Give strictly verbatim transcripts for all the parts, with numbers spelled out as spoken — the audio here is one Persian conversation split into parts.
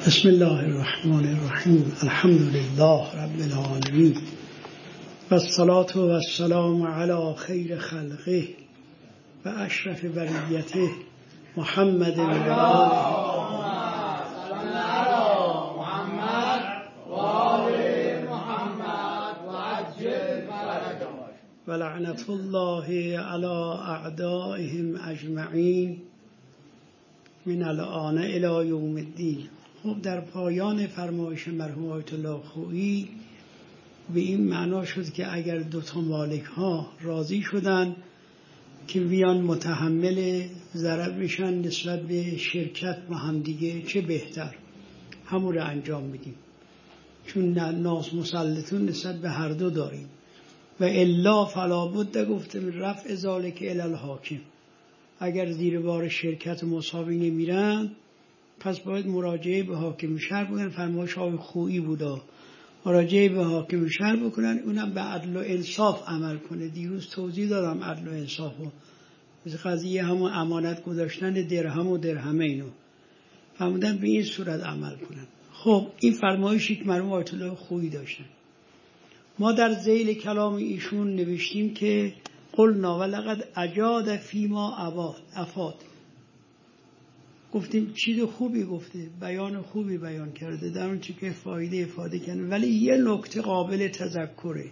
بسم الله الرحمن الرحیم. الحمد لله رب العالمین و الصلاة و السلام علی خیر خلقه و اشرف بریته محمد و آله و لعنت الله علی اعدائهم اجمعین من الآن الی یوم الدین. خب در پایان فرمایش مرحوم آیت الله خویی به این معنا شد که اگر دو تا مالک ها راضی شدن که بیان متحمل ضرر بشن نسبت به شرکت با هم دیگه، چه بهتر همون رو انجام بدیم، چون ناس مسلطون نسبت به هر دو داریم و الا فلا بد گفته من رفع ذالک الی الحاکم. اگر زیر بار شرکت مساوی نمیرن پس باید مراجعه به حاکم شهر بکنن. فرمایش های خویی بودا، مراجعه به حاکم شهر بکنن، اونم به عدل و انصاف عمل کنه. دیروز توضیح دادم عدل و انصافو، مثل قضیه همون امانت گذاشتن درهم و درهمه اینو فرمودن به این صورت عمل کنن. خب این فرمایشی که مرحوم آیت الله خویی داشتن، ما در ذیل کلام ایشون نوشتیم که قلنا ولقد اجاد فیما افاد، گفتیم چیز خوبی گفته، بیان خوبی بیان کرده، در اون چی که فایده افاده کنه، ولی یه نکته قابل تذکره.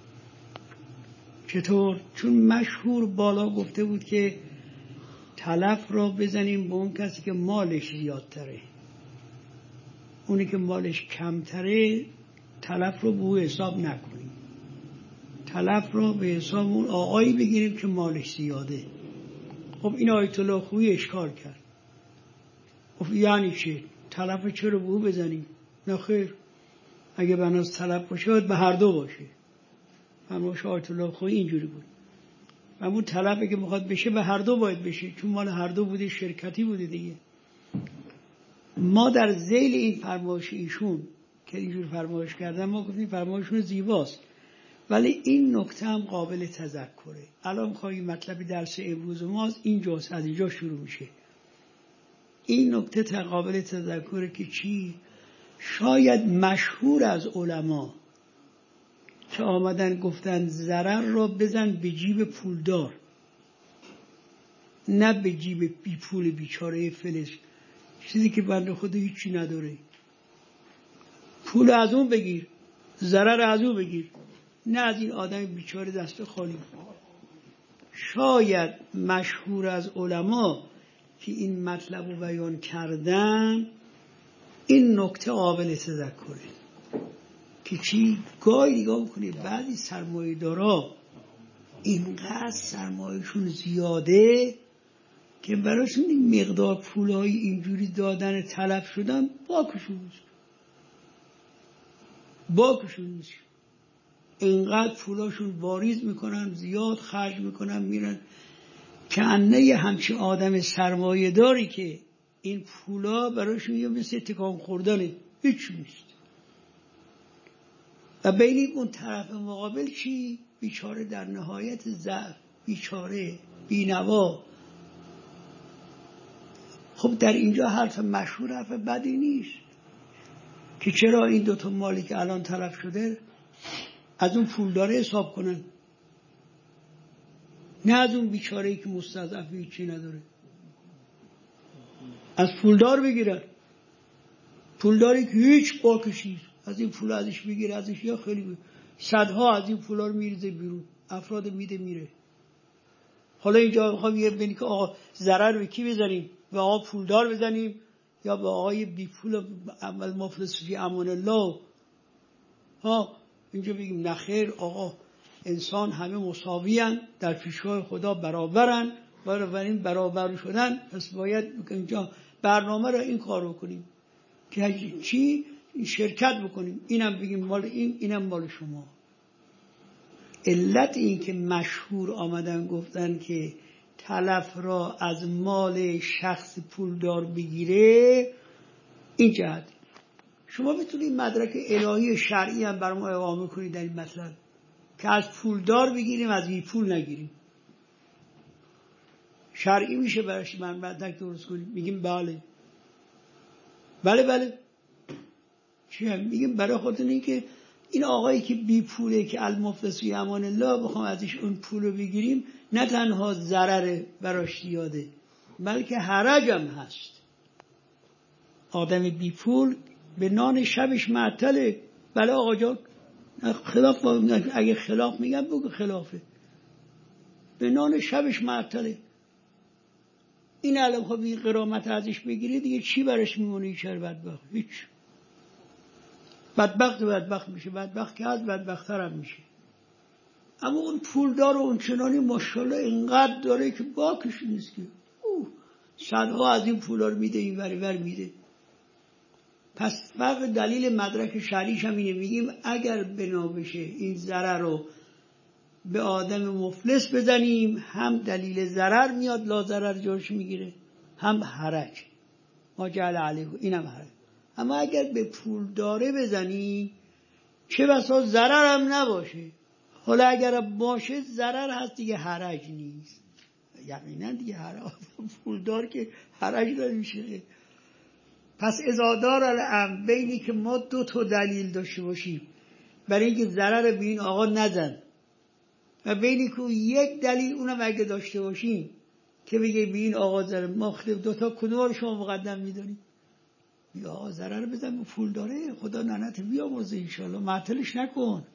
چطور؟ چون مشهور بالا گفته بود که تلف را بزنیم به اون کسی که مالش زیادتره، اونی که مالش کمتره تلف رو به او حساب نکنیم، تلف رو به حساب اون آقایی بگیریم که مالش زیاده. خب این آیت الله خویی اشکال کرد، خب یعنی چه؟ تلف چرا به او بزنیم؟ نه خیر، اگه بناس تلف باشه باید به هر دو باشه. فرمایش آیت الله خویی اینجوری بود، اما تلفی که میخواد بشه به هر دو باید بشه، چون مال هر دو بوده، شرکتی بوده دیگه. ما در ذیل این فرمایش ایشون که اینجور فرمایش کردن ما گفتیم فرمایشون زیباست، ولی این نکته هم قابل تذکره. الان خواهی مطلب درس امروز ماست اینجاست، از اینجا شروع میشه. این نکته قابل تذکره که چی؟ شاید مشهور از علما که آمدن گفتن ضرر را بزن به جیب پولدار، نه به جیب بی پول بیچاره فلس، چیزی که بنده خود هیچی نداره. پول از اون بگیر، ضرر از اون بگیر، نه از این آدم بیچاره دست خالی. شاید مشهور از علما که این مطلب رو بیان کردن این نکته قابل تذکره که چی؟ گاهی نگاه میکنید بعضی سرمایه دارا اینقدر سرمایهشون زیاده که براشون این مقدار پولهای اینجوری دادن تلف شدن باکشون نیست، باکشون نیست. اینقدر پولاشون واریز میکنن، زیاد خرج میکنن، میرن که انه یه همچین آدم سرمایه داری که این پولا براشون یه مثل تکان خوردنه، هیچ نیست. و بین اون طرف مقابل چی؟ بیچاره در نهایت ضعف، بیچاره بینوا. خب در اینجا حرف مشهور حرف بدی نیست که چرا این دوتا مالی که الان طرف شده از اون پولداره حساب کنن، نه از اون بیچاره‌ای که مستضعف هیچی نداره. از پولدار بگیرن، پولداری که هیچ باکشی از این پول ازش بگیره، ازش یا خیلی بگیره. صدها از این پولا رو میریزه بیرون، افراد میده میره. حالا اینجا میخوام یه ببینی که آقا ضرر به کی بزنیم؟ به آقا پولدار بزنیم یا به آقای بی پول اول مفلس فی امان الله؟ ها اینجا بگیم نخیر، آقا انسان همه مساویان، در پیشگاه خدا برابرن، برای برابر شدن پس باید اینجا برنامه را این کار رو کنیم که چی؟ شرکت بکنیم، اینم بگیم مال این، اینم مال شما. علت این که مشهور آمدن گفتن که تلف را از مال شخص پولدار بگیره این جهت. شما بتونید مدرک الهی شرعی هم برای ما اقامه کنید در این مطلب که از پولدار بگیریم، از بی پول نگیریم. شرعی میشه براش من مدرک درست کنیم؟ میگیم بله بله بله چی هم میگیم برای خاطر این که این آقایی که بی پوله که المفلس و امان الله بخوام ازش اون پولو بگیریم نه تنها ضرر براش زیاده بلکه حرج هم هست. آدم بی پول به نان شبش معطله. بله آقا جان خلاف، اگه خلاف میگم بگو خلافه. به نان شبش معطله. این الان خب این غرامت ازش بگیری دیگه چی براش میمونه؟ چه بدبخت؟ هیچ. بدبخت و بدبخت میشه، بدبخت که از بدبخت‌تر هم میشه. اما اون پولدار و اون چنانی ماشاءالله اینقدر داره که باکش نیست که اوه صدها از این پولا رو میده این وری ور میده. پس فرق دلیل مدرک شرعیش هم اینه، میگیم اگر بنا بشه این ضرر رو به آدم مفلس بزنیم هم دلیل ضرر میاد لا ضرر جورش میگیره هم حرج ما جعل علیه اینم حرج. اما اگر به پول داره بزنی چه بسا ضرر هم نباشه، حالا اگر باشه ضرر هست دیگه حرج نیست. یقینا دیگه حرج پولدار که حرج داره میشه. پس ازادار الام بینی که ما دو تا دلیل داشته باشیم برای اینکه ضرر به این آقا نزن و بینی که یک دلیل اونم اگه داشته باشیم که بگه به این آقا ضرر، ما دو تا کدوم رو شما مقدم میدونیم؟ یا آقا ضرر بزن به پول داره، خدا ننت بیامرزه انشالله، معطلش نکن.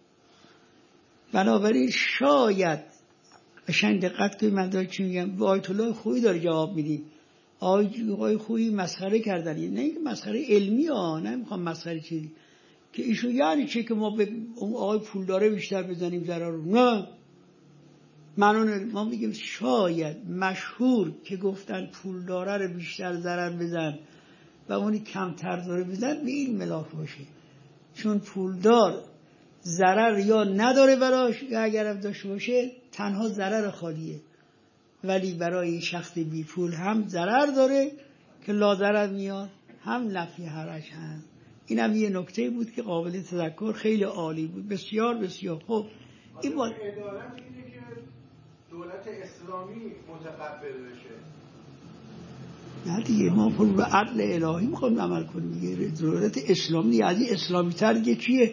بنابراین شاید قشنگ دقت کنید من دارم چی میگم. به آیت الله خویی داره جواب میدیم. آقای خویی مسخره کردن، نه اینکه مسخره علمی ها، نه میخوام مسخره چیزی که ایشون یعنی چه که ما به اون آقای پول داره بیشتر بزنیم ضرر رو، نه منون ما میگیم شاید مشهور که گفتن پول داره رو بیشتر ضرر بزن و اونی کمتر داره بزن به این ملاک باشه، چون پولدار ضرر یا نداره براش یا اگرم داشته باشه تنها ضرر خالیه، ولی برای شخص بی پول هم ضرر داره که لا ضرر میاد هم نفی حرج هم. این هم یه نکته بود که قابل تذکر، خیلی عالی بود، بسیار بسیار خوب. این بود اداره میگه که دولت اسلامی متقبل بشه. نه دیگه ما خود به عدل الهی میخوایم عمل کنیم دیگه. دولت اسلامی از این اسلامی تر دیگه چیه؟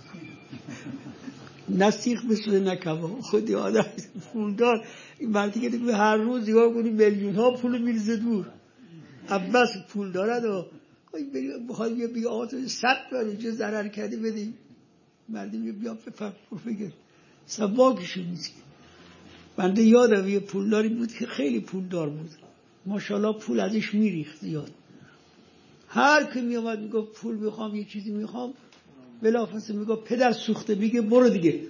نسیخ مثل نکبا خودی آدم پولدار این مردی که به هر روز نگاه کنی میلیون ها پول میرزه دور، عباس پول دارد و بخواد بیا بیا آقا تو صد بار چه ضرر کردی بدیم، مردی بیا بیا بفر بگیر سباکشون نیست. بنده یادم یه پولداری بود که خیلی پولدار بود ماشاءالله، پول ازش میریخت زیاد. هر که میامد میگفت پول میخوام یه چیزی میخوام بلافاصله میگفت پدر سوخته، میگه برو دیگه.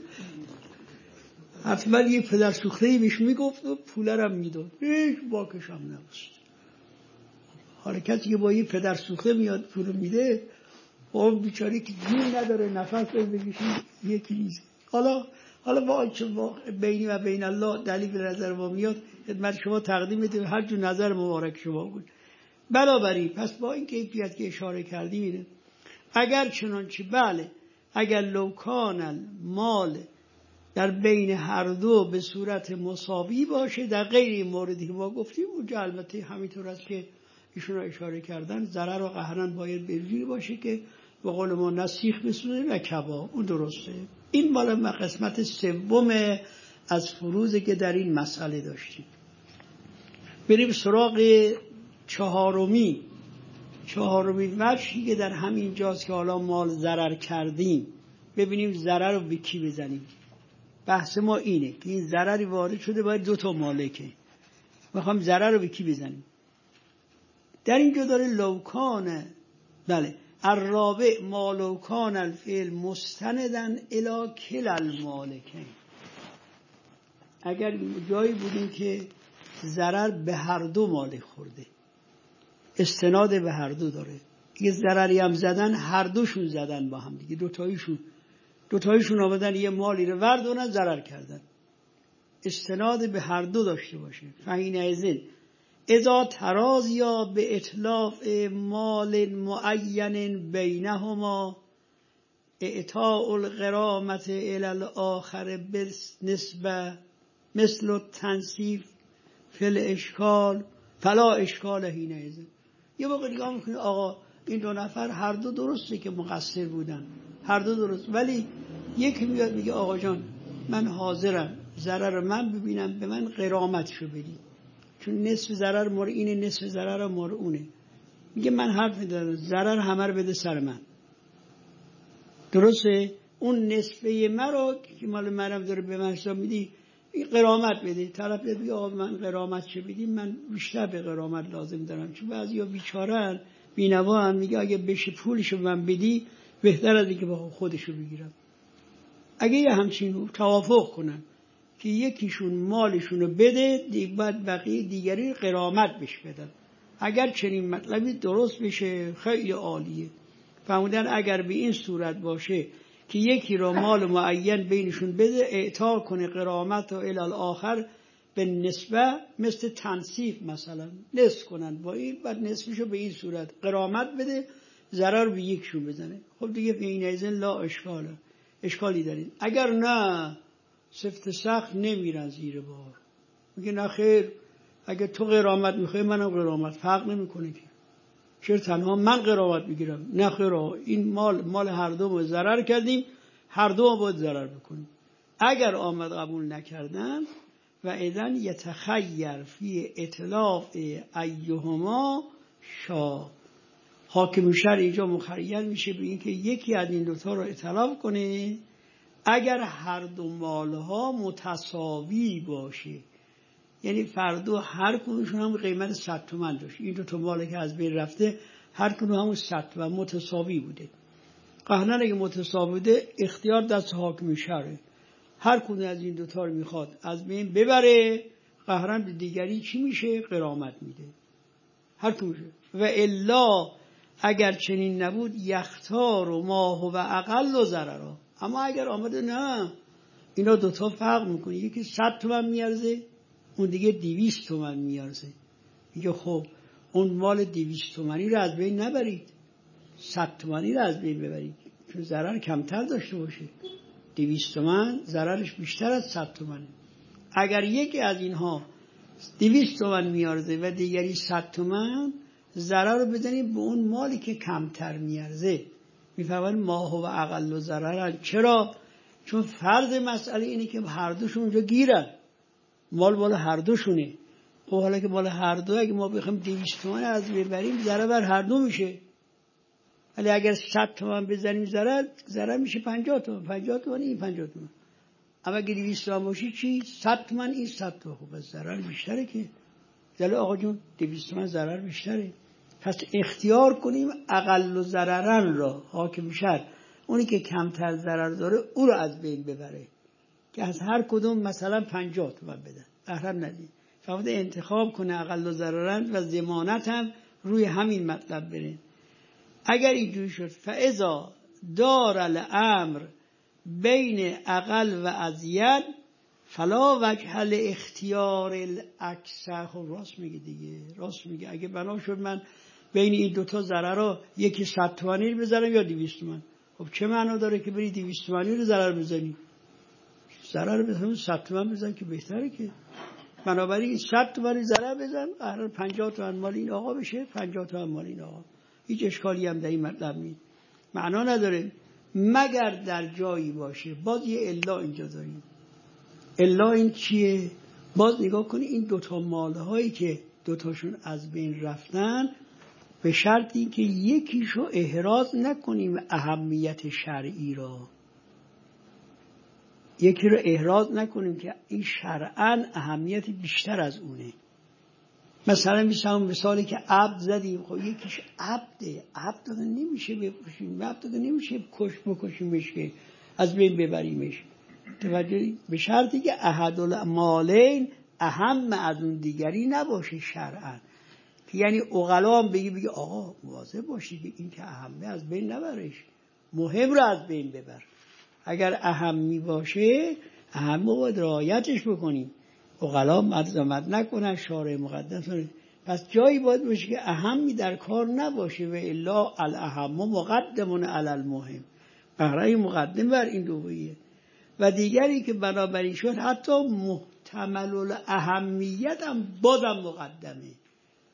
حتما یه پدر سوخته‌ای بهش میگفت و پول رو میداد، هیچ باکش هم نبست. حالا کسی که با یه پدر سوخته میاد پول میده، اون بیچاره که جون نداره نفس بکشه یکی نیست. حالا حالا با چه بینی و بین الله دلیل به نظر ما میاد خدمت شما تقدیم میدیم، هر جو نظر مبارک شما بود. بنابراین پس با این کیفیت که اشاره کردیم اینه، اگر چنانچه بله اگر لوکان مال در بین هر دو به صورت مساوی باشه، در غیر این موردی که ما گفتیم اونجا البته همینطور است که ایشون را اشاره کردن ضرر و قهرن باید بجوری باشه که به قول ما نسیخ بسونه و کبا، اون درسته. این مال قسمت سوم از فروضی که در این مسئله داشتیم. بریم سراغ چهارمی چهارمی وجهی که در همین جاست که حالا مال ضرر کردیم، ببینیم ضرر رو به کی بزنیم. بحث ما اینه که این ضرری وارد شده باید دو تا مالکه، میخوام ضرر رو به کی بزنیم. در اینجا داره لوکان، بله الرابع ما لوکان الفعل مستندن الی کل المالکین. اگر جایی بودیم که ضرر به هر دو مالک خورده، استناد به هر دو داره، یه ضرری هم زدن هر دوشون زدن با هم دیگه، دوتاییشون دوتاییشون آمدن یه مالی رو وردونن ضرر کردن، استناد به هر دو داشته باشه. فین ازن اذا ترازیا به اطلاف مال معین بینهما اعطاء الغرامت الی الاخر بالنسبه مثل التنصیف فی الاشکال فلا اشکال حینئذ. یه موقع نگاه میکنی آقا این دو نفر هر دو درسته که مقصر بودن، هر دو درست، ولی یکی میاد میگه آقا جان من حاضرم ضرر من ببینم، به من غرامتشو بدی، چون نصف ضرر مال اینه، نصف ضرر مال اونه. میگه من حرف ندارم، ضرر همه رو بده سر من. درسته؟ اون نصفه مرا که مال منم داره به من حساب میدی، این غرامت بده. طرف میگه آقا من غرامت چه بدی، من بیشتر به غرامت لازم دارم، چون بعضیا بیچاره‌ان، بی‌نواان، میگه اگه بشه پولشو من بدی بهتر از اینکه با خودشو بگیرم. اگه یه همچین توافق کنن که یکیشون مالشونو بده، دیگه بعد بقیه دیگری غرامت بهش بدن، اگر چنین مطلبی درست بشه خیلی عالیه. فرمودن اگر به این صورت باشه که یکی را مال معین بینشون بده، اعطا کنه غرامت و الی الاخر به نسبه، مثل تنصیف مثلا نصف کنن با این، بعد نصفشو به این صورت غرامت بده، ضرر به یکشون بزنه. خب دیگه به این ایزن لا اشکاله، اشکالی دارید. اگر نه سفت سخت نمیرن زیر بار، میگه نه خیر، اگه تو غرامت میخوای منم غرامت، فرق نمیکنه که چرا تنها من غرامت میگیرم؟ نه خیر، این مال مال هر دو ما ضرر کردیم، هر دو ما باید ضرر بکنیم. اگر آمد قبول نکردن و اذن یتخیر فی اطلاق ایهما شا، حاکم شرع اینجا مخیر میشه به این که یکی از این دوتا رو اطلاق کنه اگر هر دو مالها متساوی باشه. یعنی فردو هر کدومشون هم قیمت صد تومن داشت، این دو تا مالی که از بین رفته هر کدوم همون صد تومن متساوی بوده. قهنن اگه متساوی بوده اختیار دست حاکم شرعه، هر کدوم از این دوتا رو میخواد از بین ببره، قهرن به دیگری چی میشه؟ غرامت میده، هر کدومشه. و الا اگر چنین نبود یختار و ما هو اقل و ضررا. اما اگر آمده نه اینا دوتا فرق میکنه، یکی صد تومن میارزه، اون دیگه دویست تومن میارزه، میگه خب اون مال دویست تومنی رو از بین نبرید، صد تومنی رو از بین ببرید، چون ضرر کمتر داشته باشه. دویست تومن ضررش بیشتر از صد تومنه. اگر یکی از اینها دویست تومن میارزه و دیگری صد تومن، ضرر رو بزنید به اون مالی که کمتر میارزه. میفهمن ما هو اقل و ضررن. چرا؟ چون فرض مسئله اینه که هر دوشون اونجا گیرن، مال مال هر دوشونه. خب حالا که مال هر دو، اگه ما بخوایم دویست تومن از ببریم ضرر بر هر دو میشه، ولی اگر صد تومن بزنیم ضرر ضرر میشه پنجاه تومن، پنجاه تومن این پنجاه تومن. اما اگه دویست تومن باشی چی؟ صد تومن این صد تومن. خب از ضرر بیشتره که جلو آقا جون دویست تومن ضرر بیشتره. پس اختیار کنیم اقل و ضررن را، حاکم شرع اونی که کمتر ضرر داره او رو از بین ببره، که از هر کدوم مثلا پنجاه تومن بدن، احرام ندید. فقط انتخاب کنه اقل و ضررن و ضمانت هم روی همین مطلب برین. اگر اینجوری شد فاذا دار الامر بین اقل و ازید فلا وجه لاختیار الاکثر. خب راست میگه دیگه، راست میگه. اگه بنا شد من بین این دوتا ضرر رو یکی صد تومانی رو بزنم یا دویست تومن، خب چه معنا داره که بری دویست تومانی رو ضرر بزنی؟ ضرر بزنم صد تومن بزن که بهتره که. بنابراین صد تومانی ضرر بزن، قرار پنجاه تومن مال این آقا بشه، پنجاه تومن مال این آقا. هیچ اشکالی هم در این مطلب نیست، معنا نداره، مگر در جایی باشه. باز یه الا اینجا داریم. الا این چیه؟ باز نگاه کنی این دوتا مالهایی که دوتاشون از بین رفتن، به شرطی که یکیشو احراز نکنیم اهمیت شرعی را، یکی رو احراز نکنیم که این شرعاً اهمیت بیشتر از اونه. مثلا مثلا مثالی که عبد زدیم، خب یکیش عبده، عبد داده نمیشه بکشیم، عبد داده نمیشه کش بکشیمش که از بین ببریمش. توجه، به شرطی که احدالمالین اهم از اون دیگری نباشه شرعاً، که یعنی عقلا هم بگی بگی آقا مواظب باشی که این که اهمه از بین نبرش، مهم رو از بین ببر. اگر اهمی باشه اهم باید رعایتش بکنیم، عقلا ملزمت نکنن، شارع مقدس کنن. پس جایی باید باشه که اهمی در کار نباشه، و الا الاهم مقدمون علی المهم، برای مقدم بر این دویه. و دیگری که بنابراین شد حتی محتمل الاهمیت هم بازم مقدمه.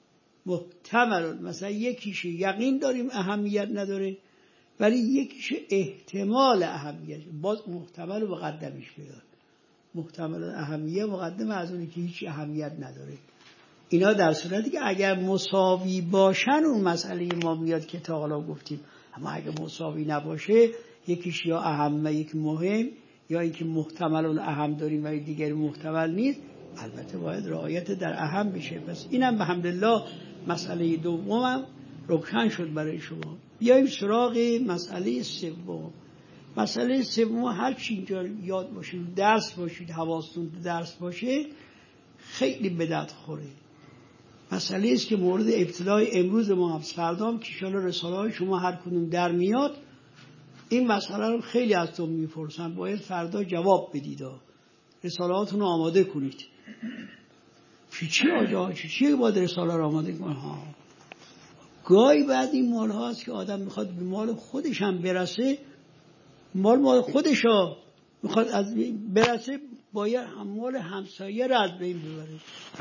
محتمل، مثلا یکیش یقین داریم اهمیت نداره ولی یکیش احتمال اهمیت، باز محتمل رو مقدمش بیار. محتمل اهمیت مقدم از اونی که هیچ اهمیت نداره. اینا در صورتی که اگر مساوی باشن اون مسئله ما میاد که تا حالا گفتیم. اما اگر مساوی نباشه یکیش یا اهمه یک مهم یا اینکه محتمل اون اهم داریم ولی دیگر محتمل نیست، البته باید رعایت در اهم بشه. پس اینم به حمدالله مسئله دومم روشن شد برای شما. بیاییم سراغ مسئله سوم. مسئله سوم هر چی اینجا یاد باشید، درس باشید، حواستون درس باشه، خیلی به درد خوره. مسئله است که مورد ابتلای امروز ما هم فردام که شالا رساله های شما هر کدوم در میاد این مسئله رو خیلی از تو میپرسن، باید فردا جواب بدید. رسالهاتون رو آماده کنید. چی چی آجا چی چی باید رساله رو آماده کنید؟ ها گاهی بعد این مال هاست که آدم میخواد به مال خودش هم برسه، مال مال خودش ها میخواد از برسه، باید هم مال همسایه را از بین ببره.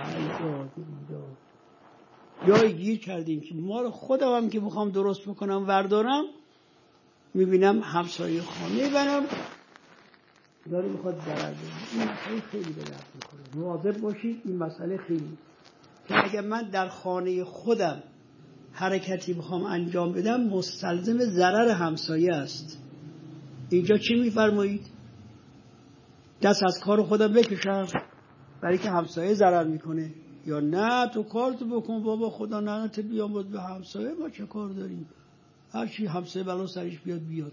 جایی گیر کردیم که مال خودم هم که میخوام درست بکنم وردارم، میبینم همسایه خانه برم داره میخواد ضرر بده. این مسئله خیلی به درد میخوره. مواظب باشید. این مسئله خیلی که اگر من در خانه خودم حرکتی بخوام انجام بدم مستلزم ضرر همسایه است. اینجا چی میفرمایید؟ دست از کار خودم بکشم برای که همسایه ضرر میکنه، یا نه تو کارتو بکن بابا خدا لعنت بیامرز به همسایه، ما چه کار داریم، هر چی همسایه بلا سرش بیاد بیاد.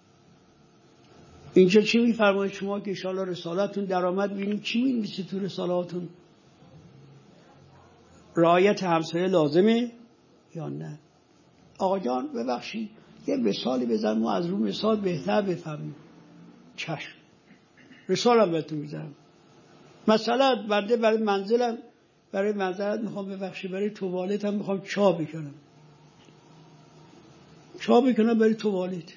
اینجا چی میفرمایید شما که انشاءالله رسالتون درآمد؟ ببینیم چی می‌نویسید تو رسالاتون. رعایت همسایه لازمه یا نه؟ آقا جان ببخشید یه مثالی بزن ما از رو مثال بهتر بفهمیم. چشم رسالم بهتون میزنم. مثلا بنده برای منزلم، برای منزلت میخوام ببخشید برای توالتم میخوام چا بکنم، چا بکنم برای توالت.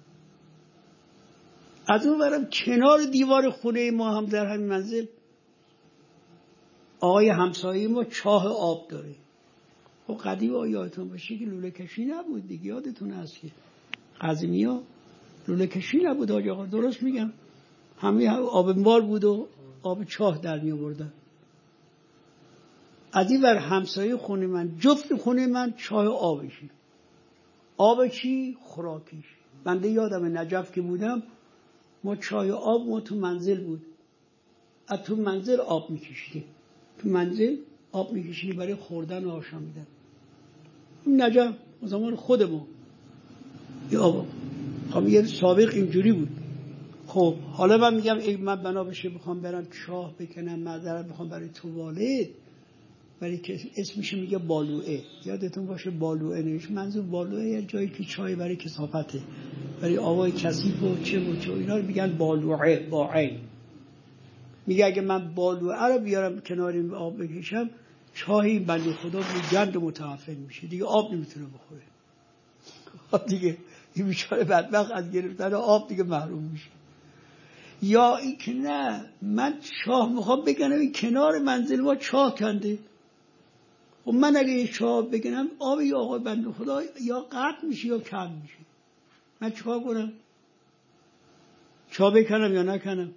از اون برم کنار دیوار خونه ما هم در همین منزل آقای همسایه ما چاه آب داره. خب قدیم یادتون باشه که لوله کشی نبود دیگه، یادتون هست که قدیمی ها لوله کشی نبود آقا، درست میگم، همه آب مار بود و آب چاه در می آوردن. از این ور همسایه خونه من، جفت خونه من چاه آبشی. آب چی؟ خوراکیش. بنده یادم نجف که بودم ما چای آب ما تو منزل بود، از تو منزل آب میکشیدیم، تو منزل آب میکشیدیم برای خوردن و آشامیدن. نجف زمان خودمون یا آب خب یه سابق اینجوری بود. خب حالا من میگم ای من بنا بشه بخوام برم چاه بکنم، معذرت بخوام برای توالت، برای که اسمش میگه بالوعه، یادتون باشه بالوعه نمیشه. منظور بالوعه یه جایی که چای برای کثافته، برای آوای کثیف و چه و چه اینا رو میگن بالوعه با عین. میگه اگه من بالوعه رو بیارم کنار آب بکشم چاهی بنده خدا گند متعفن میشه دیگه، آب نمیتونه بخوره. دیگه این بیچاره بدبخت از گرفتن آب دیگه محروم میشه. یا این که نه من چاه میخوام بگنم این کنار منزل ما چاه کنده، و من اگه این چاه بگنم آب یا آقای بنده خدا یا قطع میشه یا کم میشه، من چیکار کنم؟ چاه بکنم یا نکنم؟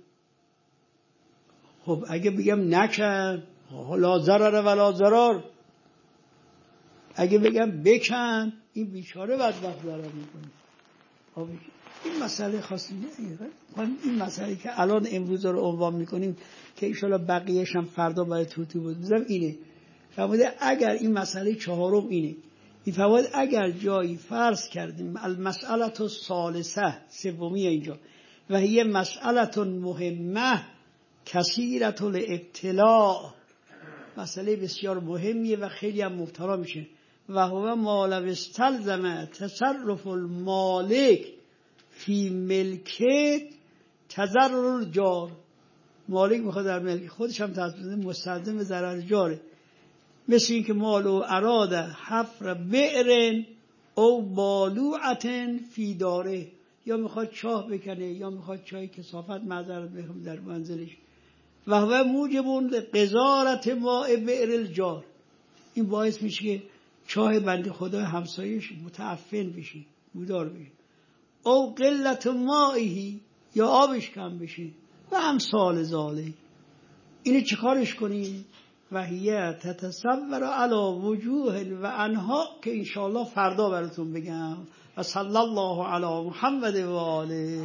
خب اگه بگم نکن لا ضرر ولا ضرار، اگه بگم بکن این بیچاره بدبخت ضرر میکنه. خب این مسئله خاصی این مسئله که الان امروز رو عنوان میکنیم که انشاءالله بقیه‌اش هم فردا برای توتی بود بزنم اینه. فرموده اگر این مسئله چهارم اینه، این فرموده اگر جایی فرض کردیم المسئله الثالثه سومی اینجا و هی مسئله مهمه کثیرة الابتلاء، مسئله بسیار مهمیه و خیلی هم مبتلا میشه. و هو ما لو استلزم تصرف المالک فی ملکت تضرر الجار، مالک میخواد در ملک خودش هم مستلزم ضرر جاره، مثل این که مالو اراد حفر بئر او بالوعة فی داره، یا میخواد چاه بکنه یا میخواد چای کثافت معذرت بخوام در منزلش. و هو موجب قذارة ماء بئر الجار، این باعث میشه که چاه بنده خدا همسایش متعفن بشی، بودار بشی. او قلت مائهی، یا آبش کم بشی و امثال ذالک. اینو چیکارش کنی؟ و هیه تتصور علی وجوه و انها، که انشاءالله فردا براتون بگم. و صلی الله علی محمد و آله.